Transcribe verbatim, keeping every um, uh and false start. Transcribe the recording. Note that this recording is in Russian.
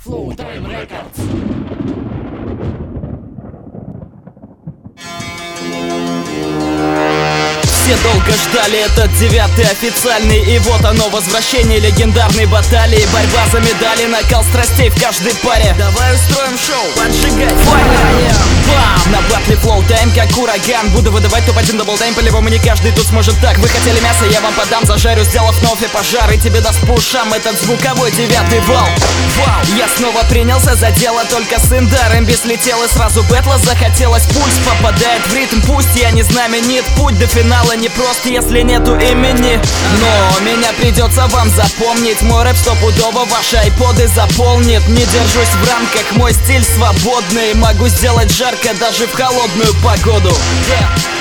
Flow Time Records. Все долго ждали этот девятый официальный, и вот оно, возвращение легендарной баталии. Борьба за медали, накал страстей в каждой паре. Давай устроим шоу, поджигать фаер. Бам! На батле Flow Time как ураган. Буду выдавать топ-один даблтайм, по-любому не каждый тут сможет так. Вы хотели мясо, я вам подам, зажарю, сделав вновь и пожар. И тебе даст по ушам этот звуковой девятый вал. Вау! Я снова принялся за дело, только с Индаром без летел, и сразу бэтла захотелось. Пульс попадает в ритм, пусть я не знаменит. Путь до финала не прост, если нету имени. Но меня придется вам запомнить. Мой рэп стопудово ваши айподы заполнит. Не держусь в рамках, мой стиль свободный. Могу сделать жарко даже в холодную погоду. Yeah.